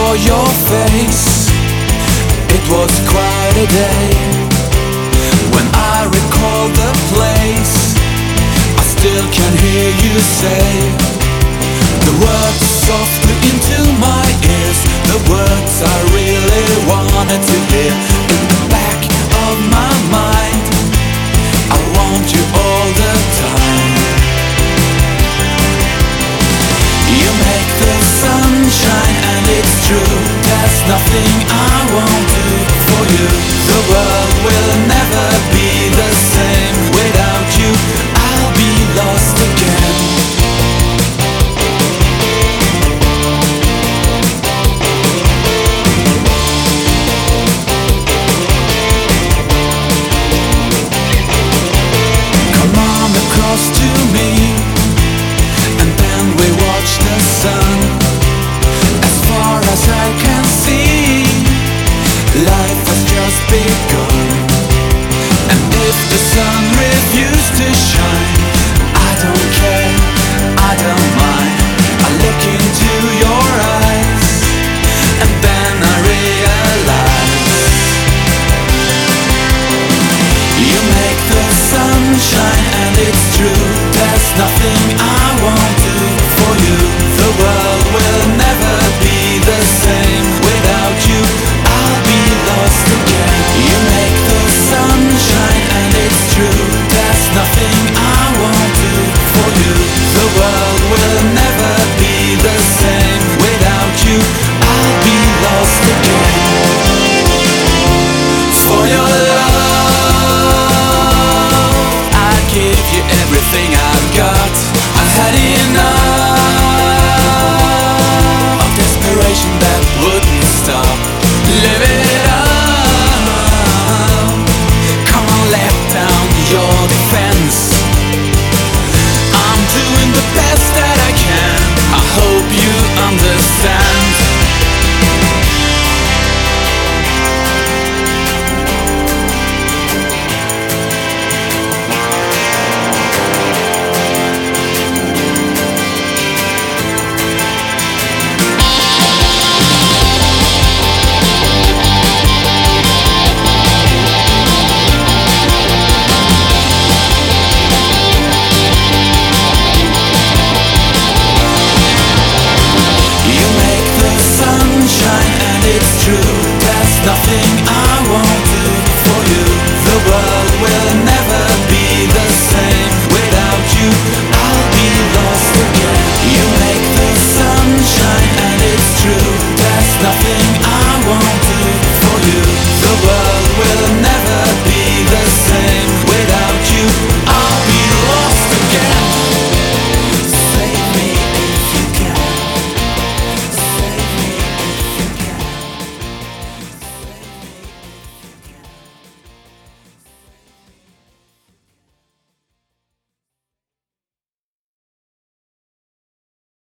saw your face, it was quite a day. When I recall the place, I still can hear you say the words softly into my ears, the words I really wanted to hear. In the back of my mind, I want you all the time. You make the sun shine, and it's true, there's nothing I won't do for you. The world will never